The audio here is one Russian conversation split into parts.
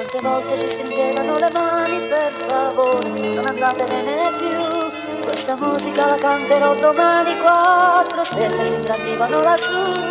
Quante volte ci stringevano le mani, per favore, non andatevene più. Questa musica la canterò domani, 4 stelle si ingrandivano lassù.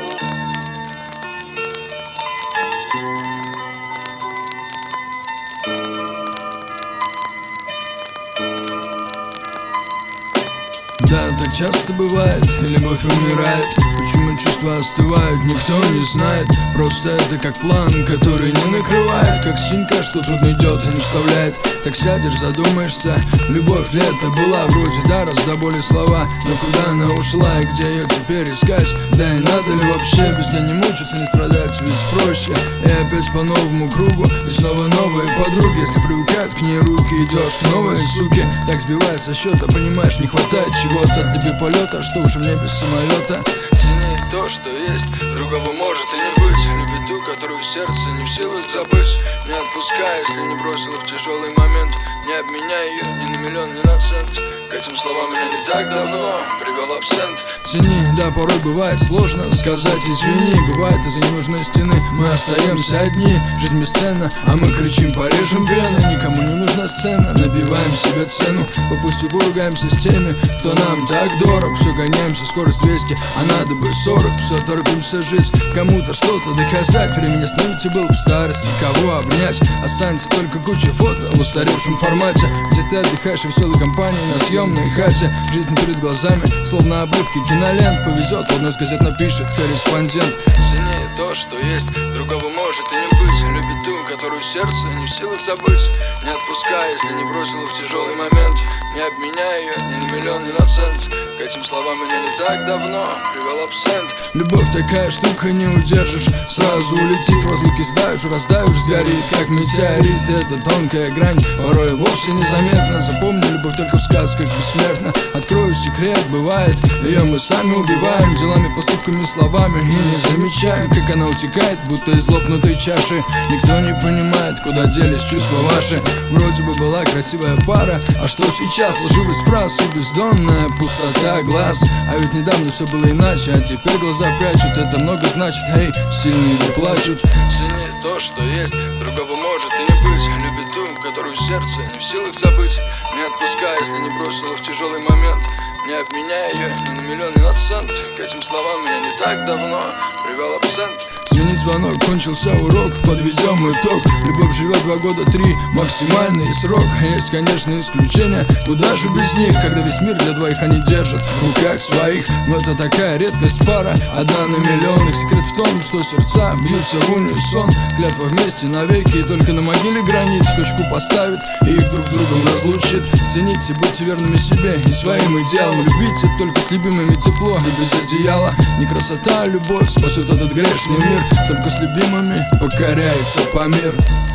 Да, так часто бывает, и любовь умирает. Почему чувства остывают, никто не знает. Просто это как план, который не накрывает, как синька, что трудно идет и не вставляет. Так сядешь, задумаешься, любовь лето была вроде да, раз до боли слова. Но куда она ушла и где ее теперь искать? Да и надо ли вообще без нее не мучиться, не страдать, ведь проще. И опять по новому кругу, и снова новые подруги. Если привыкают к ней руки, идешь к новой суке. Так сбивая со счета, понимаешь, не хватает чего-то от любви полета, что уж в небе самолета. Цени то, что есть, другого может и не быть. Люби ту, которую сердце не в силах забыть. Не отпускай, если не бросила в тяжелый момент. Не обменяй ее ни на миллион, ни на цент. К этим словам меня не так давно привел абсент. Цени, да, порой бывает сложно сказать извини. Бывает из-за ненужной стены мы остаемся одни. Жизнь бесценна, а мы кричим, порежем вены. Никому не нужна сцена, набиваем себе цену. По пустяку поругаемся с теми, кто нам так дорог. Все гоняемся, скорость 200, а надо бы 40. Все торопимся жить, кому-то что-то доказать. Времени остановить и был в старости, кого обнять. Останется только куча фото в устаревшем формате, где ты отдыхаешь в веселой компании на съемной хате. Жизнь перед глазами, словно обрывки кинолент. Повезет, в одной из газет напишет корреспондент. Цени то, что есть, другого может и не быть. Люби ту, которую сердце не в силах забыть. Не отпускай, если не бросила в тяжелый момент. Не обменяй ее ни на миллион, ни на цент. К этим словам меня не так давно привел абсент. Любовь такая штука, не удержишь, сразу улетит. В разлуке сдаешь, раздавишь, сгорит, как метеорит. Это тонкая грань, порой вовсе незаметно. Запомни, любовь только в сказках бессмертна. Открою секрет, бывает, ее мы сами убиваем делами, поступками, словами. И не замечаем, как она утекает, будто из лопнутой чаши. Никто не понимает, куда делись чувства ваши. Вроде бы была красивая пара, а что сейчас? Сложилась фраз и бездонная пустота глаз. А ведь недавно все было иначе, а теперь глаза прячут. Это много значит, эй, сильные не плачут. Цени то, что есть, другого может и не быть. Люби ту, которую сердце не в силах забыть. Не отпускай, если не бросила в тяжелый момент. Не обменяй ее ни на миллион, ни на цент. К этим словам меня не так давно привел абсент. Сменить звонок, кончился урок, подведем итог. Любовь живет 2 года, 3, максимальный срок. Есть, конечно, исключения, куда же без них, когда весь мир для двоих они держат в руках своих. Но это такая редкость пара, одна на миллион. Их секрет в том, что сердца бьются в унисон. Клятва вместе навеки, и только на могиле гранит точку поставит и их друг с другом разлучит. Цените, будьте верными себе и своим идеалам. Любите только с любимыми тепло и без одеяла. Не красота, а любовь спасет этот грешный мир. Только с любимыми покоряется Памир.